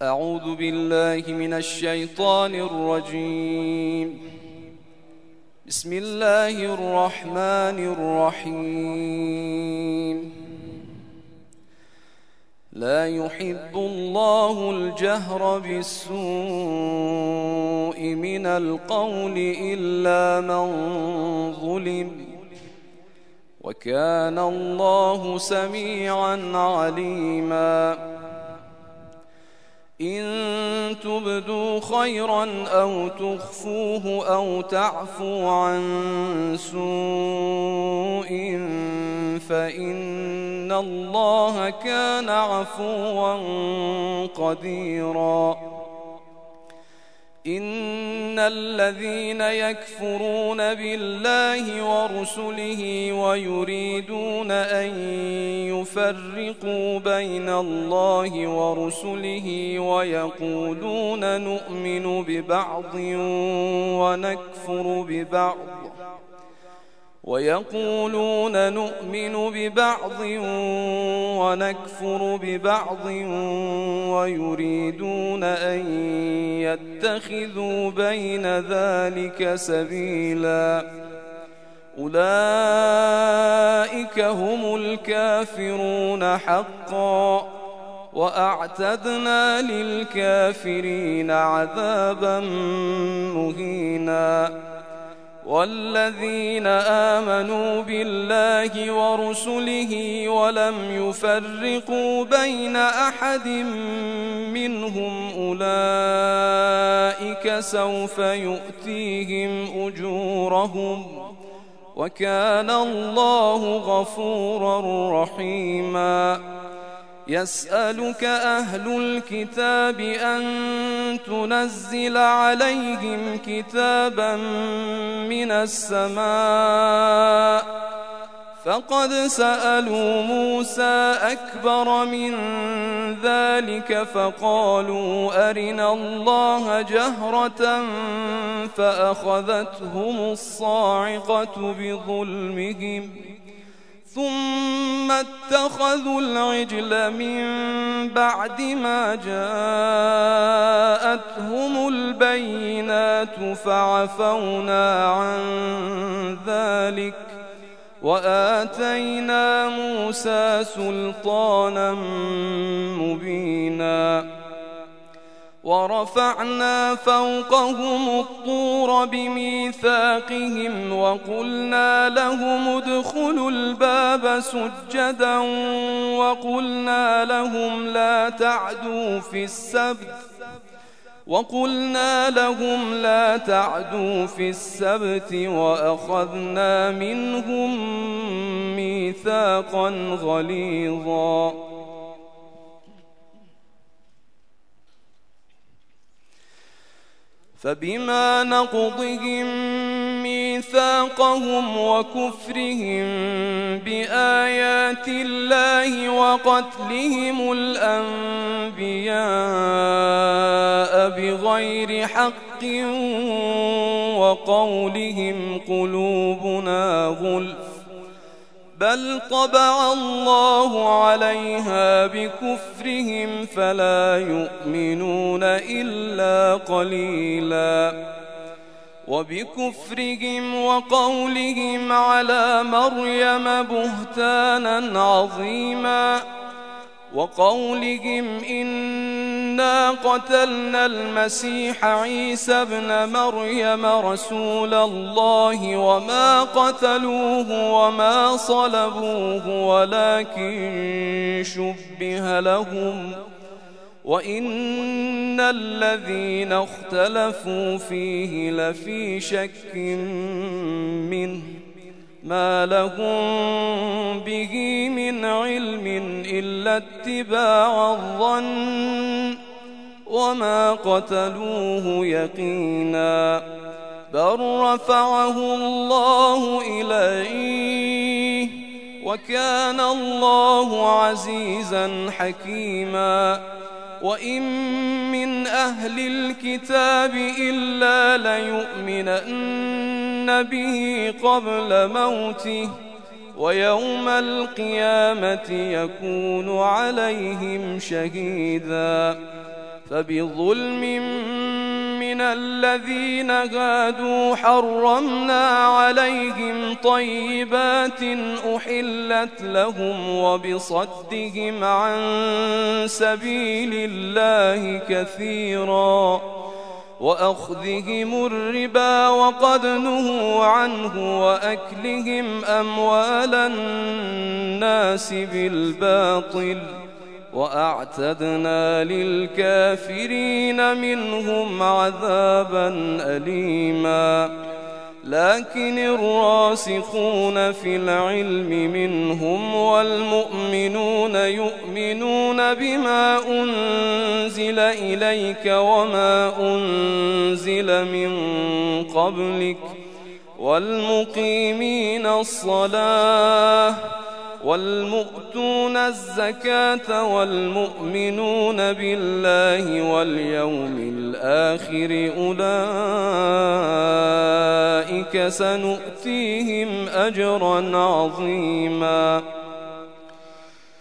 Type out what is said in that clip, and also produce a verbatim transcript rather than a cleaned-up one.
أعوذ بالله من الشيطان الرجيم. بسم الله الرحمن الرحيم. لا يحب الله الجهر بالسوء من القول إلا من ظلم، وكان الله سميعا عليما. إن تبدوا خيرا أو تخفوه أو تعفو عن سوء فإن الله كان عفوا قديرا. إن الذين يكفرون بالله ورسله ويريدون أن يفرقوا بين الله ورسله ويقولون نؤمن ببعض ونكفر ببعض ويقولون نؤمن ببعض ونكفر ببعض ويريدون أن يتخذوا بين ذلك سبيلا، أولئك هم الكافرون حقا، وأعتدنا للكافرين عذابا مهينا. والذين آمنوا بالله ورسله ولم يفرقوا بين أحد منهم أولئك سوف يؤتيهم أجورهم، وكان الله غفورا رحيما. يسألك أهل الكتاب أن تنزل عليهم كتابا من السماء، فقد سألوا موسى أكبر من ذلك فقالوا أرنا الله جهرة فأخذتهم الصاعقة بظلمهم ثم اتخذوا العجل من بعد ما جاءتهم البينات فعفونا عن ذلك وآتينا موسى سلطانا مبينا. ورفعنا فوقهم الطور بميثاقهم وقلنا لهم ادخلوا الباب سجدا وقلنا لهم لا تعدوا في السبت وقلنا لهم لا تعدوا في السبت وأخذنا منهم ميثاقا غليظا. فبما نقضهم ميثاقهم وكفرهم بآيات الله وقتلهم الأنبياء بغير حق وقولهم قلوبنا غلف بل طبع الله عليها بكفرهم فلا يؤمنون إلا قليلا. وبكفرهم وقولهم على مريم بهتانا عظيما وقولهم إنا قتلنا المسيح عيسى ابن مريم رسول الله وما قتلوه وما صلبوه ولكن شبه لهم وإن الذين اختلفوا فيه لفي شك منه ما لهم به من علم إلا اتباع الظن وما قتلوه يقينا بل رفعه الله إليه وكان الله عزيزا حكيما. وإن من أهل الكتاب إلا ليؤمنن به قبل موته ويوم القيامة يكون عليهم شهيدا فبظلم من الذين هادوا حرمنا عليهم طيبات أحلت لهم وبصدهم عن سبيل الله كثيرا وأخذهم الربا وقد نهوا عنه وأكلهم أموال الناس بالباطل وأعتدنا للكافرين منهم عذابا أليما لكن الراسخون في العلم منهم والمؤمنون يؤمنون بما أنزل إليك وما أنزل من قبلك والمقيمين الصلاة والمؤتون الزكاة والمؤمنون بالله واليوم الآخر أولئك سنؤتيهم أجرا عظيما.